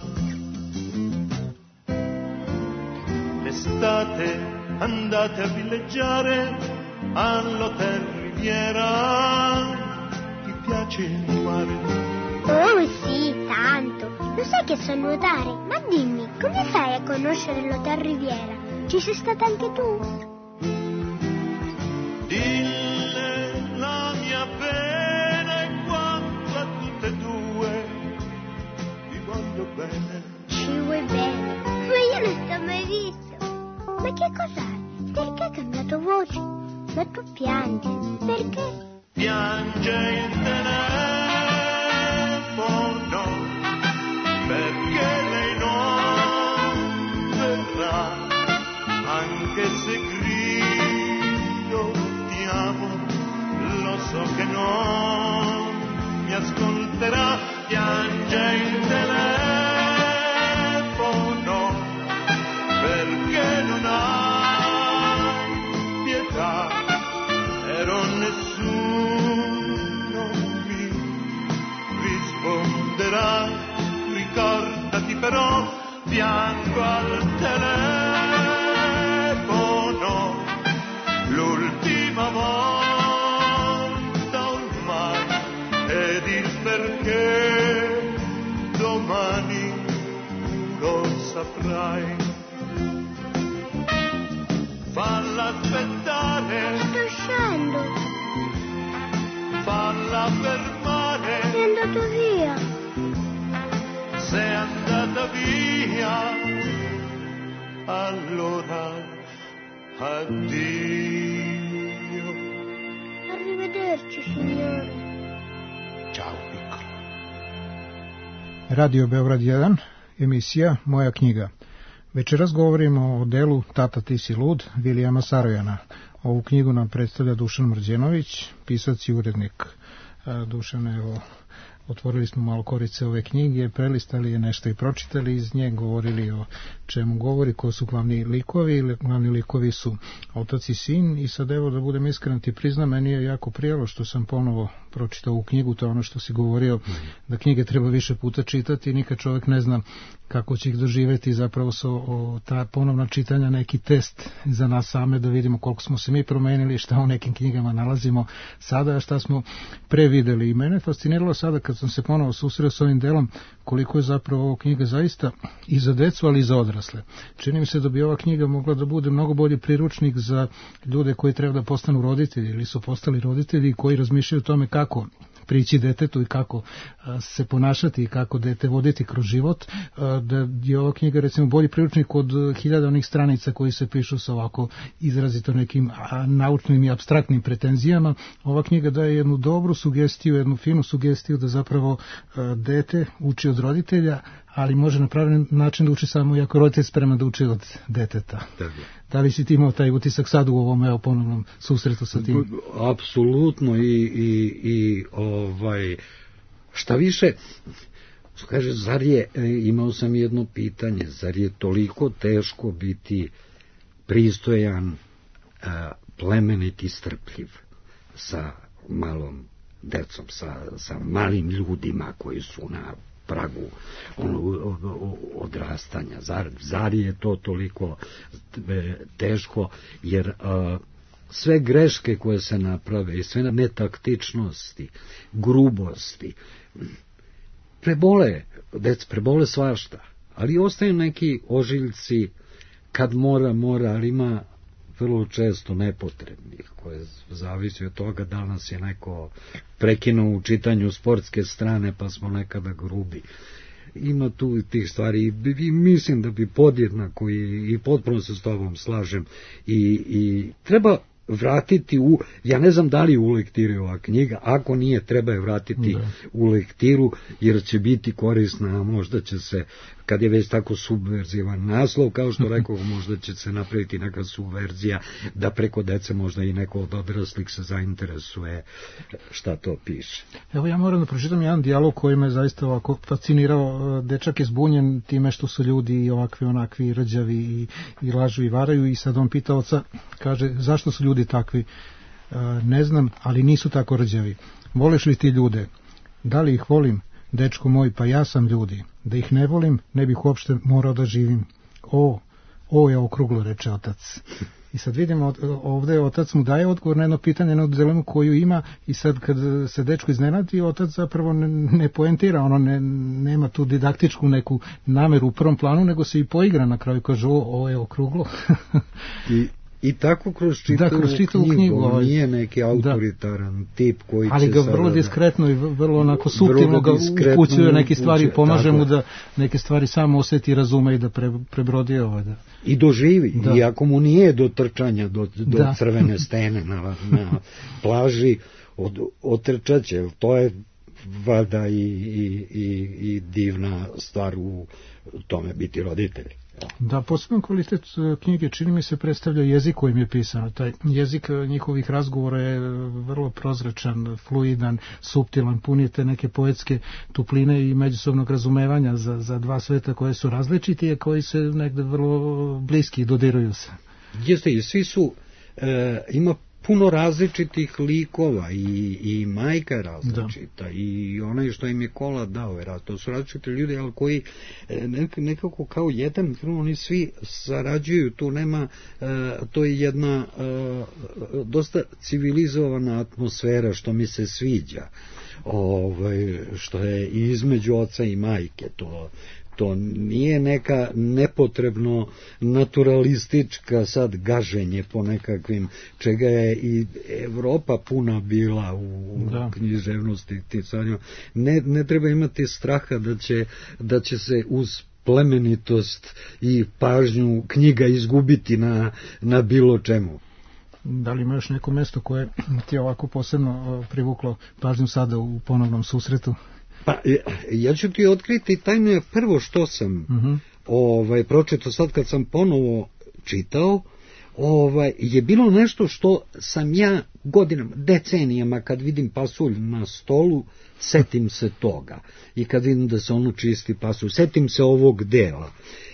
S6: L'estate andate a villeggiare all'Hotel Riviera, ti piace il mare?
S9: Oh sì, tanto. Lo sai che so nuotare? Ma dimmi, come fai a conoscere l'Hotel Riviera? Ci sei stata anche tu?
S6: Dille la mia pena e quanto a tutte e due ti voglio bene.
S9: Ci vuoi bene? Ma io non ti ho mai visto. Ma che cos'hai? Perché ha cambiato voce? Ma tu piangi. Perché?
S6: Piange il telefono perché lei non verrà, anche se grido ti amo, lo so che non mi ascolterà. Piange il telefono perché non ha pietà, ero nessuno mi risponderà. Ricordati però, piango al telefono l'ultima volta ormai, ed il perché domani lo saprai. Falla aspettare,
S9: Sto uscendo.
S6: falla fermare,
S9: È andato via.
S6: se è andata via, allora addio.
S9: Arrivederci, signore.
S2: Ćao, piccolo.
S5: Radio Beograd jedan, emisija Moja knjiga. Večeras govorimo o delu Tata ti si lud, Vilijama Sarojana. Ovu knjigu nam predstavlja Dušan Mrđenović, pisac i urednik. Dušan, evo, otvorili smo malo korice ove knjige, prelistali je nešto i pročitali iz nje, govorili o čemu govori, ko su glavni likovi. Glavni likovi su otac i sin, i sad evo da budem iskren ti priznam, meni je jako prijelo što sam ponovo pročitao ovu knjigu, to je ono što si govorio, da knjige treba više puta čitati, nikad čovjek ne zna kako će ih doživjeti, zapravo su o, ta ponovna čitanja neki test za nas same, da vidimo koliko smo se mi promenili, šta u nekim knjigama nalazimo sada, a šta smo prevideli. I mene je fasciniralo sada kad sam se ponovo susreo s ovim delom, koliko je zapravo ova knjiga zaista i za decu, ali i za odrasle. Čini mi se da bi ova knjiga mogla da bude mnogo bolji priručnik za ljude koji treba da postanu roditelji ili su postali roditelji, koji razmišljaju o tome kako prići detetu i kako a, se ponašati i kako dete voditi kroz život, a, da je ova knjiga recimo bolji priručnik od hiljada onih stranica koji se pišu sa ovako izrazito nekim a, naučnim i apstraktnim pretenzijama. Ova knjiga daje jednu dobru sugestiju, jednu finu sugestiju da zapravo a, dete uči od roditelja, ali može na pravi način da uči samo i ako roditelj spreman da uči od deteta. Da li si ti imao taj utisak sad u ovom evo ponovnom susretu sa tim?
S7: Apsolutno i, i, i ovaj, šta više, što kaže, zar je, imao sam jedno pitanje, zar je toliko teško biti pristojan, plemenit i strpljiv sa malom decom, sa, sa malim ljudima koji su na pragu odrastanja. Zar, zar je to toliko teško, jer a, sve greške koje se naprave i sve netaktičnosti, grubosti, prebole, dec, prebole svašta, ali ostaju neki ožiljci kad mora, mora, ali ima vrlo često nepotrebnih, koje zavisi od toga da nas je neko prekinuo u čitanju sportske strane, pa smo nekada grubi. Ima tu tih stvari i mislim da bi podjednako i, i potpuno se s tobom slažem i, i treba vratiti u, ja ne znam da li u lektiru ova knjiga, ako nije, treba je vratiti da. u lektiru, jer će biti korisna, a možda će se, kad je već tako subverzivan naslov, kao što rekao, možda će se napraviti neka subverzija, da preko dece možda i neko od odraslih se zainteresuje šta to piše.
S5: Evo ja moram da pročitam jedan dijalog koji me zaista ovako fascinirao. Dečak je zbunjen time što su ljudi ovakvi, onakvi, rđavi i, i lažu i varaju, i sad on pita oca, kaže, zašto su ljudi takvi? Ne znam, ali nisu tako rđavi. Voliš li ti ljude? Da li ih volim? Dečko moj, pa ja sam ljudi. Da ih ne volim, ne bih uopšte morao da živim. O, o je okruglo, reče otac. I sad vidimo, ovde otac mu daje odgovor na jedno pitanje, na dilemu koju ima, i sad kad se dečko iznenadi, otac zapravo ne, ne poentira, ono ne, nema tu didaktičku neku nameru u prvom planu, nego se i poigra na kraju, kaže, o, o je okruglo.
S7: I I tako kroz čitavu,
S5: da, kroz čitavu
S7: knjigu,
S5: knjigu ovaj,
S7: nije neki autoritaran da. tip koji
S5: ali
S7: će
S5: ga
S7: sada,
S5: vrlo diskretno i vrlo onako suptilno ga upućuje neke stvari, upuće, pomaže mu da neke stvari samo osjeti i razume i da pre, prebrodi ovo. Da.
S7: I doživi, da. I ako mu nije do trčanja do, do
S5: da.
S7: crvene stene na, na plaži, od, otrčaće, to je valjda i, i, i, i divna stvar u tome biti roditelji.
S5: Da, poseban kvalitet knjige čini mi se predstavlja jezik kojim je pisano. Taj jezik njihovih razgovora je vrlo prozračan, fluidan, suptilan, pun je te neke poetske tupline i međusobnog razumevanja za, za dva sveta koje su različiti, a koji se negde vrlo bliski i dodiruju se.
S7: Jeste, i svi su, e, ima puno različitih likova i, i majka je različita, da. I onaj što im je Kola dao je raz, to su različiti ljudi, ali koji nekako kao jedan, oni svi sarađuju, tu nema, to je jedna dosta civilizovana atmosfera što mi se sviđa, ovaj, što je između oca i majke, to to nije neka nepotrebno naturalistička sad gaženje po nekakvim, čega je i Evropa puna bila u da. književnosti. Ne, ne treba imati straha da će, da će se uz plemenitost i pažnju knjiga izgubiti na, na bilo čemu.
S5: Da li ima još neko mesto koje ti je ovako posebno privuklo pažnju sada u ponovnom susretu?
S7: Pa, ja ću ti otkriti tajno je prvo što sam uh-huh. ovaj, pročitao sad kad sam ponovo čitao, ovaj, je bilo nešto što sam ja godinama, decenijama kad vidim pasulj na stolu, setim se toga. I kad vidim da se ono čisti pasulj, setim se ovog dela.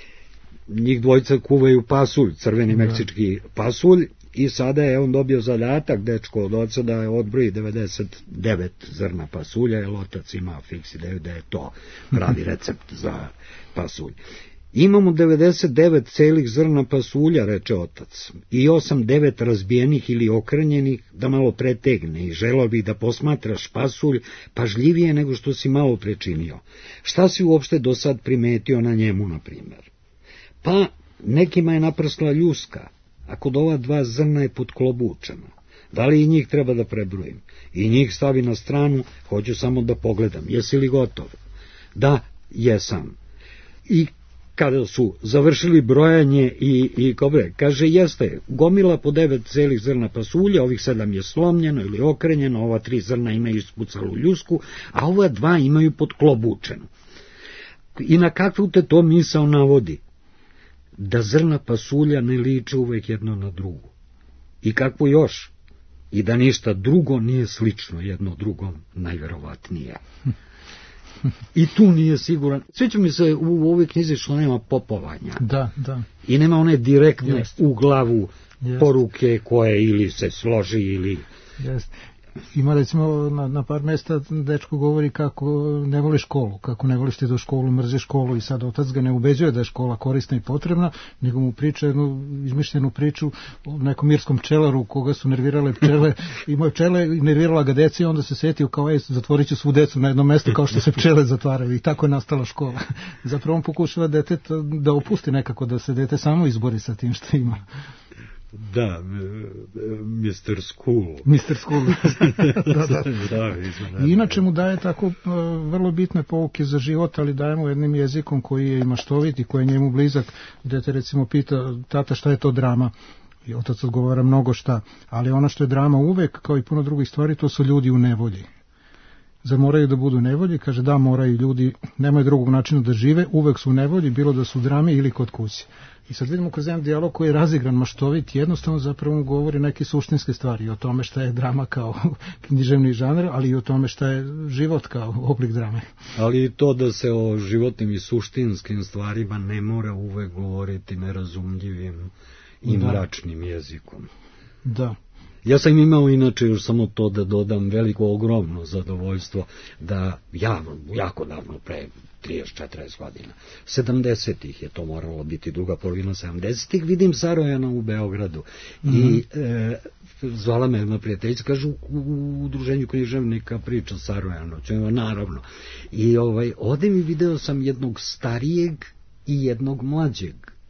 S7: Njih dvojica kuvaju pasulj, crveni da. meksički pasulj, i sada je on dobio zadatak, dečko od oca, da je odbroji devedeset devet zrna pasulja, jer otac ima fiks ideju da je to pravi recept za pasulj. Imamo devedeset devet celih zrna pasulja, reče otac, i osam devet razbijenih ili okrenjenih, da malo pretegne, i želao bih da posmatraš pasulj pažljivije nego što si malo prečinio. Šta si uopšte do sad primetio na njemu, na primjer? Pa, nekima je naprsla ljuska, a kod ova dva zrna je potklobučena. Da li i njih treba da prebrojim? I njih stavi na stranu, hoću samo da pogledam. Jesi li gotov? Da, jesam. I kada su završili brojanje i, i kobre, kaže, jeste, gomila po devet celih zrna pasulja, ovih sedam je slomljeno ili okrenjeno, ova tri zrna imaju ispucalu ljusku, a ova dva imaju potklobučenu. I na kakvu te to misao navodi? Da zrna pasulja ne liče uvek jedno na drugo. I kako još? I da ništa drugo nije slično jedno drugom, najverovatnije. I tu nije siguran. Sviđa mi se u ovoj knjizi što nema popovanja.
S5: Da, da.
S7: I nema one direktne
S5: Jest.
S7: u glavu
S5: Jest.
S7: poruke koje ili se složi ili...
S5: Jest. Ima recimo na, na par mesta dečko govori kako ne voli školu, kako ne voliš ti do školu, mrzi školu, i sad otac ga ne ubeđuje da je škola korisna i potrebna, nego mu priča jednu izmišljenu priču o nekom irskom pčelaru koga su nervirale pčele, imao je pčele i nervirala ga deca i onda se setio kao, ej, zatvorit ću svu decu na jedno mesto kao što se pčele zatvaraju, i tako je nastala škola. Zapravo on pokušava dete da opusti nekako, da se dete samo izbori sa tim što ima.
S7: Da, mister School.
S5: mister School. da, da. I inače mu daje tako uh, vrlo bitne pouke za život, ali daje mu jednim jezikom koji je maštovit i koji je njemu blizak, gde te recimo pita, tata, šta je to drama? I otac odgovara mnogo šta, ali ono što je drama uvek, kao i puno drugih stvari, to su ljudi u nevolji. Zar moraju da budu u nevolji? Kaže, da, moraju, ljudi nemaju drugog načina da žive, uvek su u nevolji, bilo da su u drami ili kod kuće. I sad vidimo kroz jedan dijalog koji je razigran, maštovit, jednostavno zapravo mu govori neke suštinske stvari, o tome šta je drama kao književni žanr, ali i o tome šta je život kao oblik drame.
S7: Ali to da se o životnim i suštinskim stvarima ne mora uvek govoriti nerazumljivim i da. mračnim jezikom.
S5: Da.
S7: Ja sam imao inače još samo to da dodam veliko, ogromno zadovoljstvo da ja, jako davno, pre trideset četrdeset godina, sedamdesetih je to moralo biti, druga polovina sedamdesetih, vidim Sarojana u Beogradu. Mm-hmm. I e, zvala me jedna prijateljica, kažu, u, u udruženju književnika priča Sarojanu, naravno. I ovaj, ovde mi video sam jednog starijeg i jednog mlađeg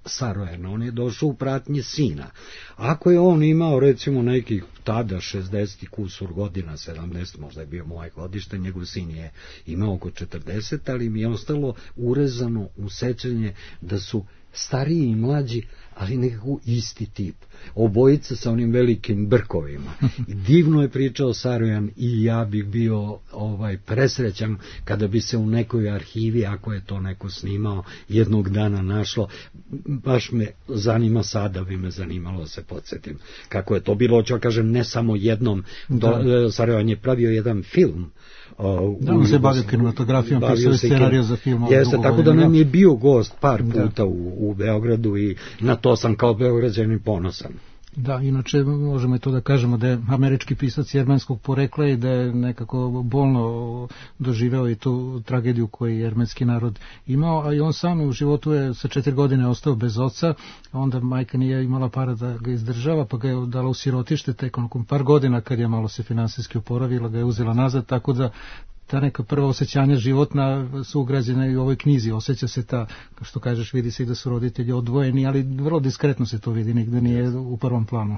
S7: Sarojana, on je došao u pratnji sina. Ako je on imao recimo nekih tada šezdeset kusur godina, sedamdeset, možda je bio moje godište, njegov sin je imao oko četrdeset, ali mi je ostalo urezano u sećanje da su stariji i mlađi, ali nekako isti tip. Obojica sa onim velikim brkovima. I divno je pričao Sarojan i ja bih bio ovaj presrećan kada bi se u nekoj arhivi, ako je to neko snimao, jednog dana našlo. Baš me zanima sada, bi me zanimalo da se podsjetim kako je to bilo. Hoću kažem, ne samo jednom. Do, Sarojan je pravio jedan film. Uh,
S5: da, on se bavio kinematografijom, pisao scenariju za film.
S7: Jeste, tako da nam je bio gost par puta u, u Beogradu i na to sam kao Beograđanin ponosan.
S5: Da, inače možemo i to da kažemo da je američki pisac jermenskog porekla i da je nekako bolno doživeo i tu tragediju koju je jermenski narod imao, a i on sam u životu je sa četiri godine ostao bez oca, a onda majka nije imala para da ga izdržava, pa ga je dala u sirotište tek onokom par godina kad je malo se finansijski oporavila, ga je uzela nazad, tako da ta neka prva osjećanja životna su ugrađena i u ovoj knjizi, osjeća se ta, što kažeš, vidi se i da su roditelji odvojeni, ali vrlo diskretno se to vidi, nigde nije u prvom planu.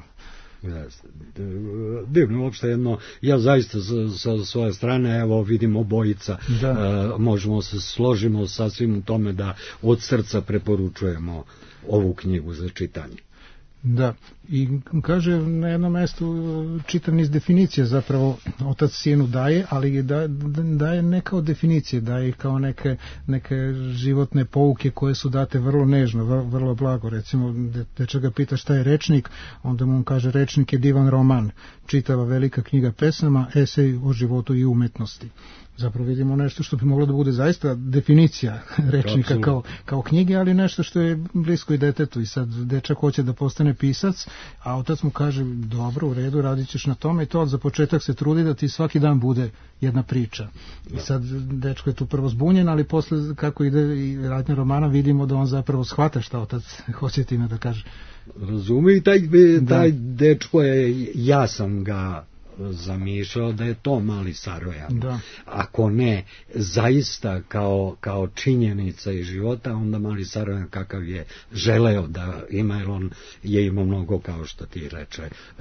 S7: Divno, uopšte jedno, ja zaista sa svoje strane, evo vidim obojica, uh, možemo se složimo sasvim u tome da od srca preporučujemo ovu knjigu za čitanje.
S5: Da, i kaže na jednom mestu čitav niz definicije zapravo otac sinu daje, ali da, daje ne kao definicije, daje kao neke, neke životne pouke koje su date vrlo nežno, vrlo blago. Recimo, dečak ga pita šta je rečnik, onda mu on kaže rečnik je divan roman, čitava velika knjiga pesama, esej o životu i umetnosti. Zapravo vidimo nešto što bi moglo da bude zaista definicija rečnika kao, kao knjige, ali nešto što je blisko i detetu. I sad dečak hoće da postane pisac, a otac mu kaže, dobro, u redu, radit ćeš na tome i to za početak se trudi da ti svaki dan bude jedna priča. I sad dečko je tu prvo zbunjen, ali posle kako ide i radnja romana vidimo da on zapravo shvata šta otac hoće time da kaže.
S7: Razumije, taj, taj da. Dečko je, ja sam ga zamišljao da je to mali Sarojan.
S5: Da.
S7: Ako ne, zaista kao, kao činjenica iz života, onda mali Sarojan kakav je želeo da ima, jer on je imao mnogo, kao što ti reče,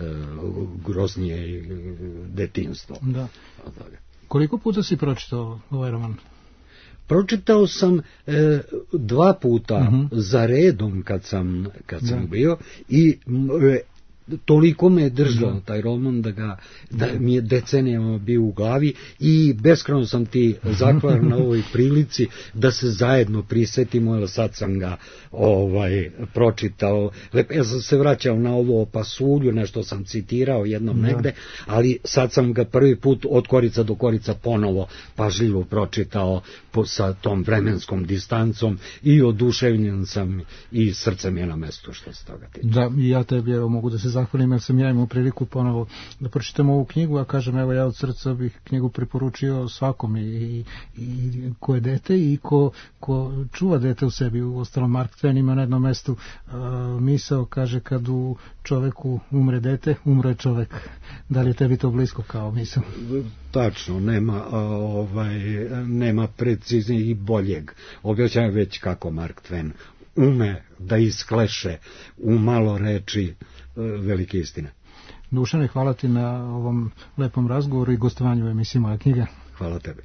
S7: groznije detinjstvo.
S5: Da. Koliko puta si pročitao ovaj roman?
S7: Pročitao sam e, dva puta uh-huh. za redom kad sam, kad sam da. bio i e, toliko me je držao taj roman da, ga, da mi je decenijama bio u glavi i beskrajno sam ti zahvalan na ovoj prilici da se zajedno prisetimo, jer sad sam ga ovaj, pročitao. Ja sam se vraćao na ovo o pasulju, nešto sam citirao jednom da. negde, ali sad sam ga prvi put od korica do korica ponovo pažljivo pročitao po, sa tom vremenskom distancom i oduševljen sam i srce mi je na mestu što se toga tiče.
S5: Da, i ja tebi evo, mogu da se zahvalim, jer sam ja imao priliku ponovo da pročitam ovu knjigu, a kažem, evo ja od srca bih knjigu preporučio svakom i, i, i ko je dete i ko, ko čuva dete u sebi. U ostalom Mark Twain ima na jednom mestu uh, misao, kaže, kad u čoveku umre dete, umre čovek. Da li je tebi to blisko kao misao?
S7: Tačno, nema, ovaj, nema preciznijeg i boljeg objašnjenja, već kako Mark Twain ume da iskleše u malo reči velike istine.
S5: Dušane, hvala ti na ovom lepom razgovoru i gostovanju u emisiji Moja knjiga.
S7: Hvala tebi.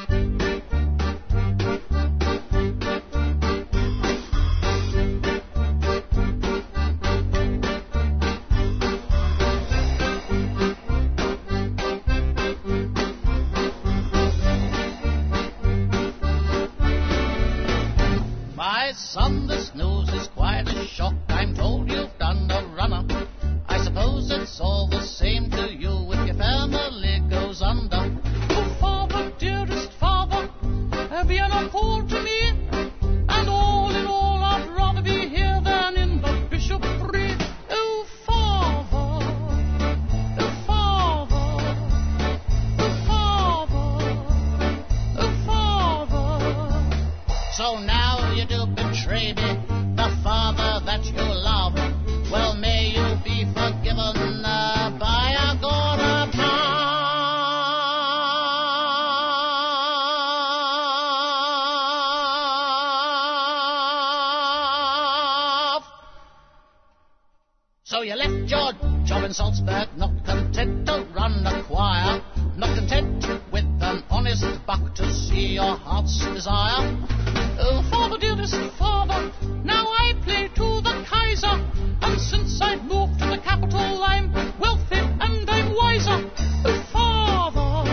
S10: My son, this news is quite a shock. I'm told you've done the runner. I suppose it's all the same to you if your family goes under. Oh, father, dearest father, be an appall to me. And all in all, I'd rather be here than in the bishopry. Oh, father, oh, father, oh, father, oh, father. So now you do betray me, the father that you love. Well, may you be forgiven uh, by a God above. So you left your job in Salzburg, not content to run a choir, not content with an honest buck to see your heart's desire. Oh, father, dearest father, now I play to the Kaiser, and since I've moved to the capital, I'm wealthy and I'm wiser. Oh, father,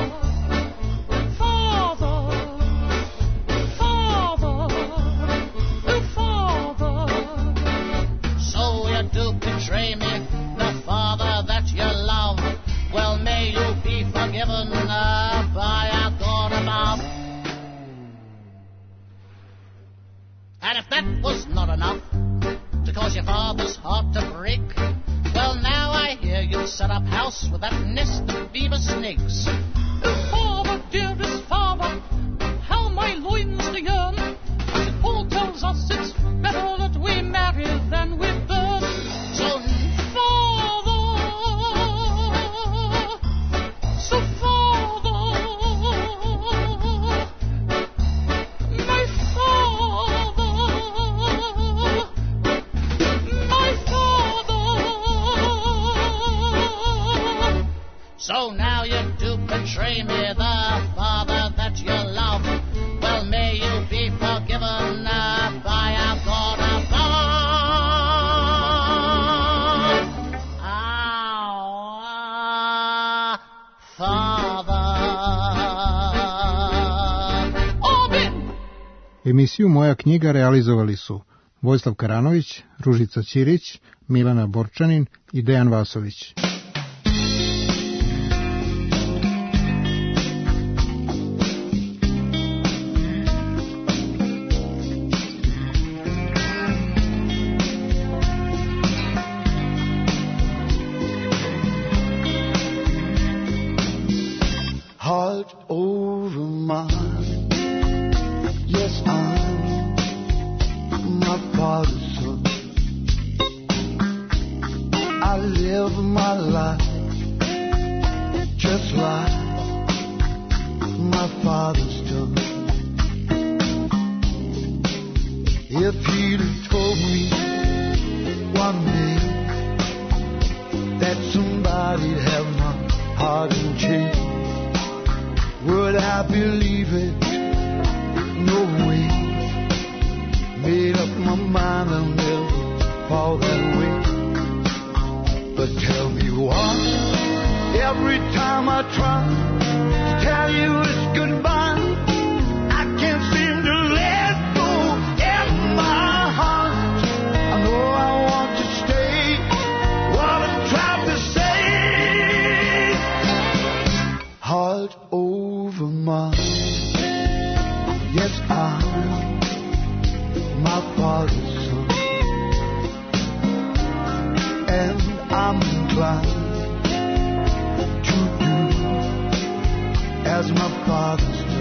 S10: father, father, oh, father. So you do betray me, the father that you love. Well, may you be forgiven uh, by our God above. And if that was not enough to cause your father's heart to break, well, now I hear you've set up house with that nest of beaver snakes. Oh, father, dearest father, how my loins do yearn. And Paul tells us it's better that we marry than we burn. So, father, so father, my father, my father. So now you do betray me, the father that you love. Well, may you be forgiven uh, by our God above. Our Father. Amen.
S5: Emisiju Moja knjiga realizovali su Vojislav Karanović, Ružica Ćirić, Milana Borčanin i Dejan Vasović.
S2: Heart over mine. Yes, I'm my father's son. I live my life just like my father's done. If he'd have told me one day that somebody'd have my heart in chains, would I believe it? No way. Made up my mind I'll never fall that way. But tell me why, every time I try to tell you it's goodbye, I can't seem to let go in my heart. I know I want to stay, what I'm trying to say. Heart over mine. Yes, I'm my father's son, and I'm inclined to do as my father's done.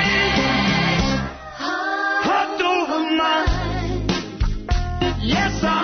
S2: Yes, I